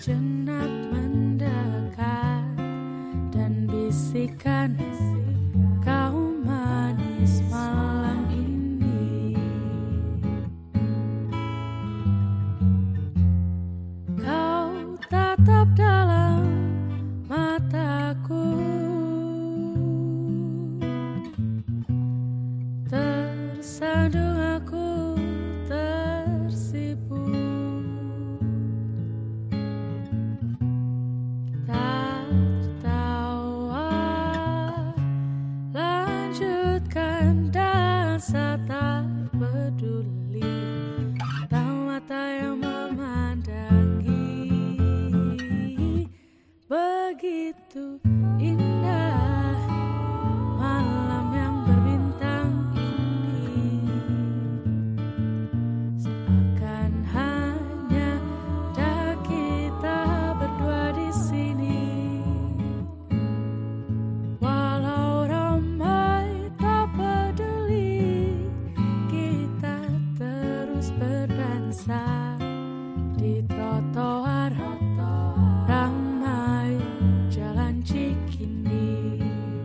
sejenak mendekat dan bisikan kau manis malam ini. Kau tatap dalam mataku, tersandung aku tersipu. Kita tertawa, lanjutkan dansa tak peduli mata yang memandangi. Begitu indah malam yang berbintang ini, seakan hanya ada kita berdua di sini. Walau ramai tak peduli, kita terus berdansa di trotoar ramai Jalan Cikini.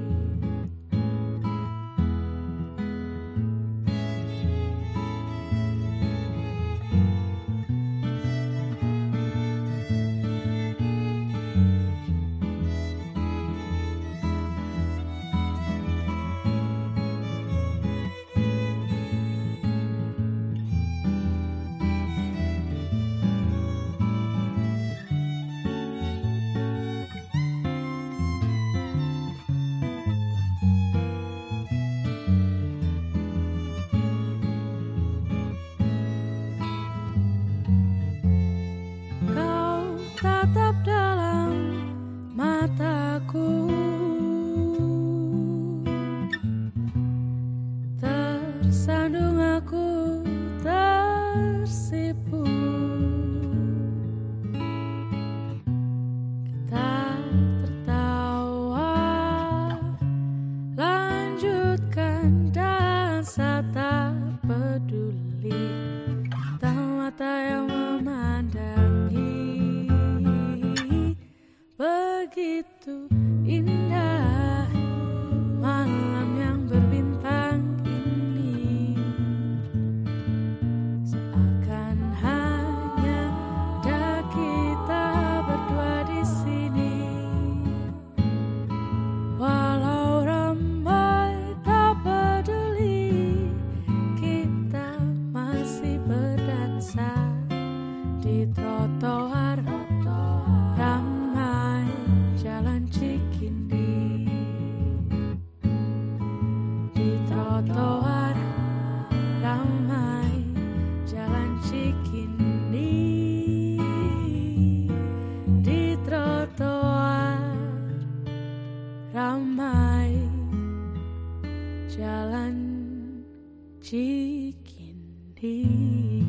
Tatap dalam mataku, tersandung aku tersipu. Kita tertawa, lanjutkan dansa tak peduli mata yang memandangi. Begitu indah malam yang berbintang ini, seakan hanya ada kita berdua di sini. Walau ramai tak peduli, kita masih berdansa di trotoar ramai Jalan Cikini. Di trotoar ramai Jalan Cikini. Di trotoar ramai Jalan Cikini.